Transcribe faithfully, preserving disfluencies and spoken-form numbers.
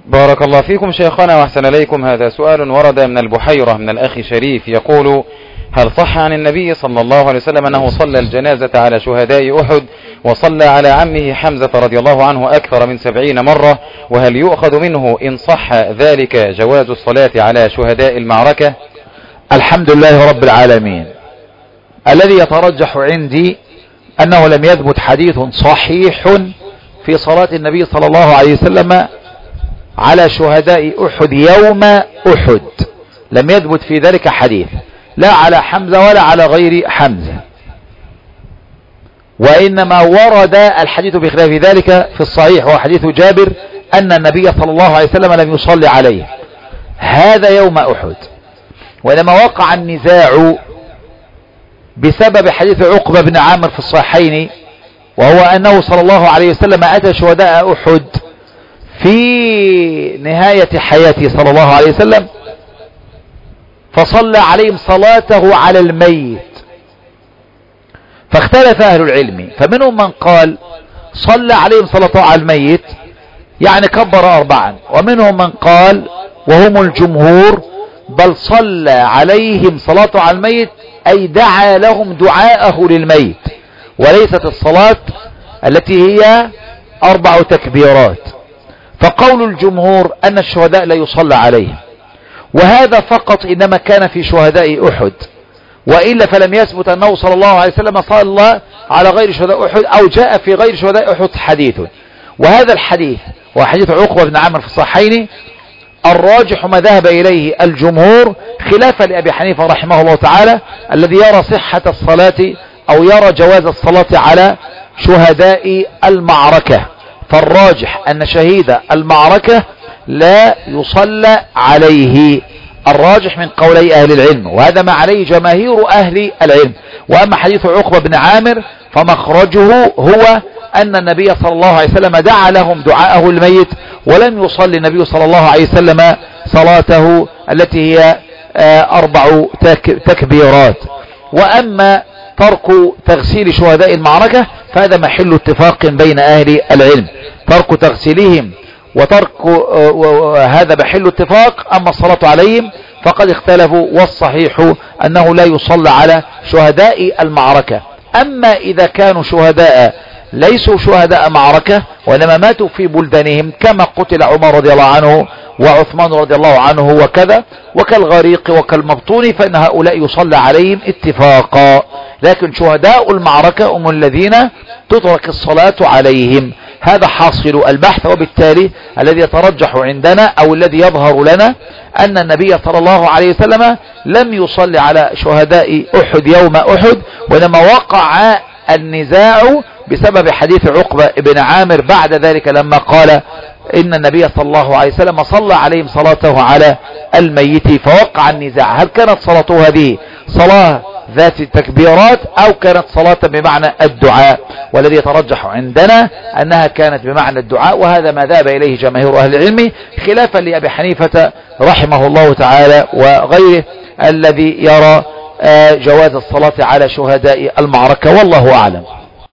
بارك الله فيكم شيخنا وأحسن إليكم. هذا سؤال ورد من البحيرة من الأخ شريف يقول: هل صح عن النبي صلى الله عليه وسلم أنه صلى الجنازة على شهداء أحد وصلى على عمه حمزة رضي الله عنه أكثر من سبعين مرة؟ وهل يؤخذ منه إن صح ذلك جواز الصلاة على شهداء المعركة؟ الحمد لله رب العالمين. الذي يترجح عندي أنه لم يثبت حديث صحيح في صلاة النبي صلى الله عليه وسلم على شهداء أحد يوم أحد، لم يثبت في ذلك حديث، لا على حمزة ولا على غير حمزة، وإنما ورد الحديث بخلاف ذلك في الصحيح، وحديث جابر أن النبي صلى الله عليه وسلم لم يصلي عليه هذا يوم أحد. وإنما وقع النزاع بسبب حديث عقبة بن عامر في الصحيحين، وهو أنه صلى الله عليه وسلم أتى شهداء أحد في نهاية حياته صلى الله عليه وسلم فصلى عليهم صلاته على الميت، فاختلف أهل العلم، فمنهم من قال صلى عليهم صلاته على الميت يعني كبر أربعا، ومنهم من قال وهم الجمهور بل صلى عليهم صلاته على الميت أي دعا لهم دعاءه للميت، وليست الصلاة التي هي أربع تكبيرات. فقول الجمهور أن الشهداء لا يصلى عليهم، وهذا فقط إنما كان في شهداء أحد، وإلا فلم يثبت أنه صلى الله عليه وسلم صلى على غير شهداء أحد أو جاء في غير شهداء أحد حديث. وهذا الحديث وحديث عقبة بن عامر في الصحيحين الراجح ما ذهب إليه الجمهور، خلافا لأبي حنيفة رحمه الله تعالى الذي يرى صحة الصلاة أو يرى جواز الصلاة على شهداء المعركة. فالراجح أن شهيد المعركة لا يصلى عليه، الراجح من قولي أهل العلم، وهذا ما عليه جماهير أهل العلم. وأما حديث عقبة بن عامر فمخرجه هو أن النبي صلى الله عليه وسلم دعا لهم دعاءه الميت، ولم يصلي النبي صلى الله عليه وسلم صلاته التي هي أربع تكبيرات. وأما ترك تغسيل شهداء المعركة فهذا محل اتفاق بين أهل العلم، ترك تغسيلهم وترك هذا محل اتفاق. أما الصلاة عليهم فقد اختلفوا، والصحيح أنه لا يصلى على شهداء المعركة. أما إذا كانوا شهداء ليسوا شهداء معركة وإنما ماتوا في بلدانهم كما قتل عمر رضي الله عنه وعثمان رضي الله عنه وكذا، وكالغريق وكالمبطون، فإن هؤلاء يصلى عليهم اتفاقا. لكن شهداء المعركة هم الذين تترك الصلاة عليهم. هذا حاصل البحث، وبالتالي الذي يترجح عندنا أو الذي يظهر لنا أن النبي صلى الله عليه وسلم لم يصلي على شهداء أحد يوم أحد، وإنما وقع النزاع بسبب حديث عقبة بن عامر بعد ذلك لما قال إن النبي صلى الله عليه وسلم صلى عليهم صلاته على الميت، فوقع النزاع هل كانت صلاته هذه صلاة ذات تكبيرات أو كانت صلاة بمعنى الدعاء. والذي يترجح عندنا أنها كانت بمعنى الدعاء، وهذا ما ذهب إليه جماهير أهل العلم، خلافا لأبي حنيفة رحمه الله تعالى وغيره الذي يرى جواز الصلاة على شهداء المعركة، والله أعلم.